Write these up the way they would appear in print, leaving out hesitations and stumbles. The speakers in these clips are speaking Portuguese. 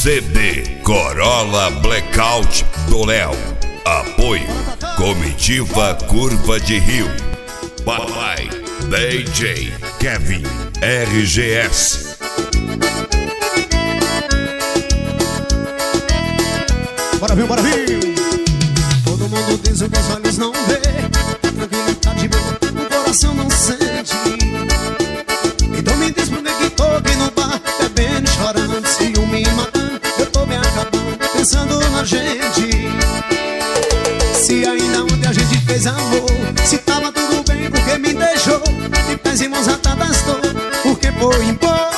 CD Corolla Blackout do Léo. Apoio Comitiva Curva de Rio. Papai DJ Kevin RGS. Bora vir, bora vir. Todo mundo diz o que os olhos não vê, tranquilidade boa, o coração não sente. Então me diz por que tô aqui no bar, bebendo, chorando, ciúme matando. Eu tô me acabando, pensando na gente. Se ainda ontem a gente fez amor, se tava tudo bem, porque me deixou de pés e mãos atadas tô, porque foi embora.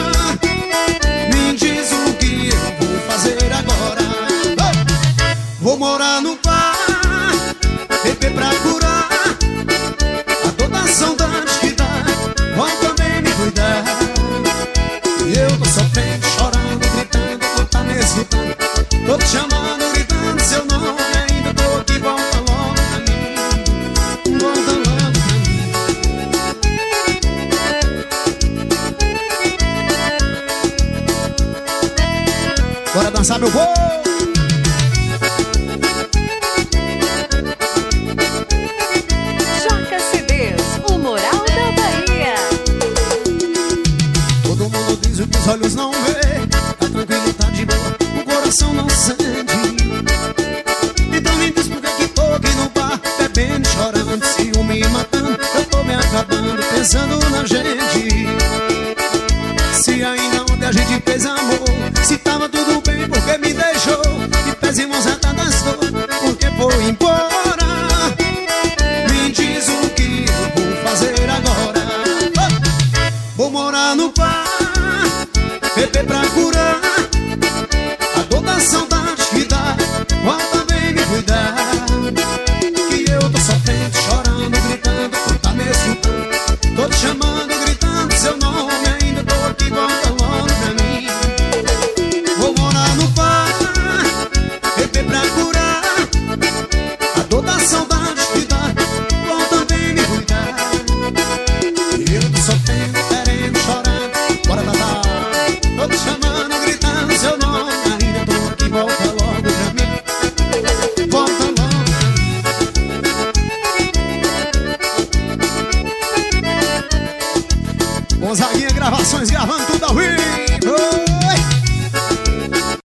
Me diz o que eu vou fazer agora. Vou morar no bar, beber pra curar a toda a saudade que dá. Vou também me cuidar. E eu tô sofrendo, chorando, gritando, tô tá me escutando. Tô te chamando, gritando seu nome. Ainda tô aqui, volta logo pra mim. Volta logo pra mim. Bora dançar, meu povo! Os olhos não vê, a tranquilidade boa, o coração não sente. Então me diz por que tô aqui no bar, bebendo, chorando, ciúme matando. Eu tô me acabando, pensando na gente. Se ainda ontem a gente fez amor, se tava tudo bem, porque me deixou de pés e mãos atadas tô, porque foi embora. Me diz o que eu vou fazer agora. Vou morar no bar, beber pra curar